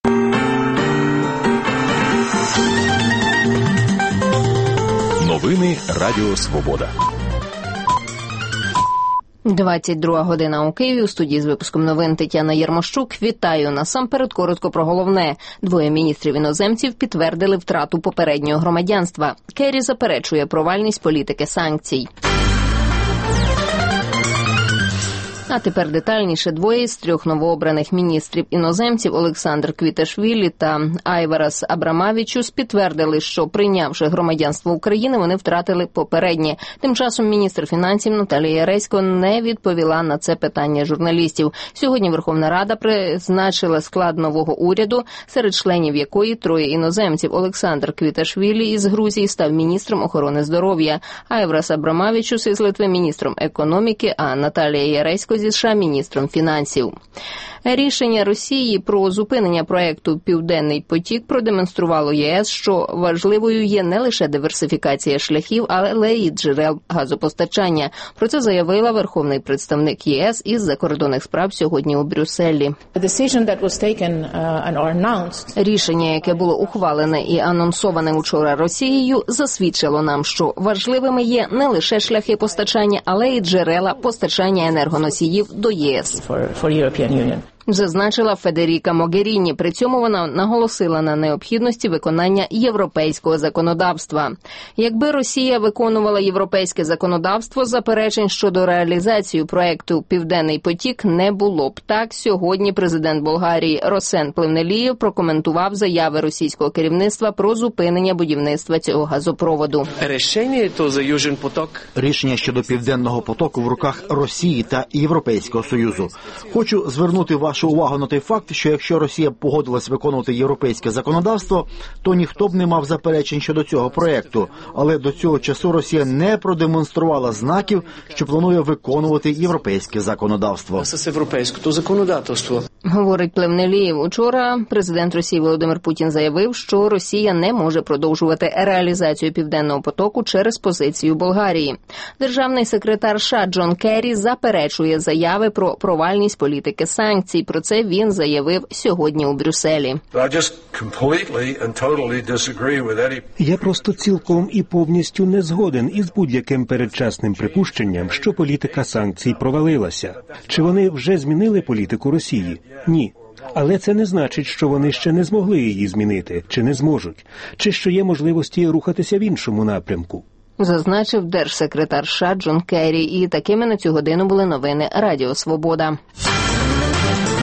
Новини Радіо Свобода. 22 година у Києві. У студії з випуском новин Тетяна Єрмощук. Вітаю. Насамперед коротко про головне. Двоє міністрів-іноземців підтвердили втрату попереднього громадянства. Керрі заперечує провальність політики санкцій. А тепер детальніше. Двоє з трьох новообраних міністрів-іноземців Олександр Квіташвілі та Айварас Абрамавічус підтвердили, що, прийнявши громадянство України, вони втратили попереднє. Тим часом міністр фінансів Наталія Яресько не відповіла на це питання журналістів. Сьогодні Верховна Рада призначила склад нового уряду, серед членів якої троє іноземців. Олександр Квіташвілі із Грузії став міністром охорони здоров'я, Айварас Абрамавічус із Литви – міністром економіки, а Наталія Яресько зі США – міністром фінансів. Рішення Росії про зупинення проекту «Південний потік» продемонструвало ЄС, що важливою є не лише диверсифікація шляхів, але й джерел газопостачання. Про це заявила верховний представник ЄС із закордонних справ сьогодні у Брюсселі. Рішення, яке було ухвалене і анонсоване учора Росією, засвідчило нам, що важливими є не лише шляхи постачання, але й джерела постачання енергоносіїв до ЄС. Зазначила Федеріка Могеріні. При цьому вона наголосила на необхідності виконання європейського законодавства. Якби Росія виконувала європейське законодавство, заперечень щодо реалізації проекту «Південний потік» не було б. Так, сьогодні президент Болгарії Росен Плевнелієв прокоментував заяви російського керівництва про зупинення будівництва цього газопроводу. Рішення щодо «Південного потоку» в руках Росії та Європейського Союзу. Хочу звернути вашу увагу на той факт, що якщо Росія погодилась виконувати європейське законодавство, то ніхто б не мав заперечень щодо цього проекту. Але до цього часу Росія не продемонструвала знаків, що планує виконувати європейське законодавство. Говорить Плевнелієв. Учора президент Росії Володимир Путін заявив, що Росія не може продовжувати реалізацію «Південного потоку» через позицію Болгарії. Державний секретар США Джон Керрі заперечує заяви про провальність політики санкцій. Про це він заявив сьогодні у Брюсселі. Я просто цілком і повністю не згоден із будь-яким передчасним припущенням, що політика санкцій провалилася. Чи вони вже змінили політику Росії? Ні. Але це не значить, що вони ще не змогли її змінити, чи не зможуть, чи що є можливості рухатися в іншому напрямку. Зазначив держсекретар США Джон Керрі. І такими на цю годину були новини Радіо Свобода.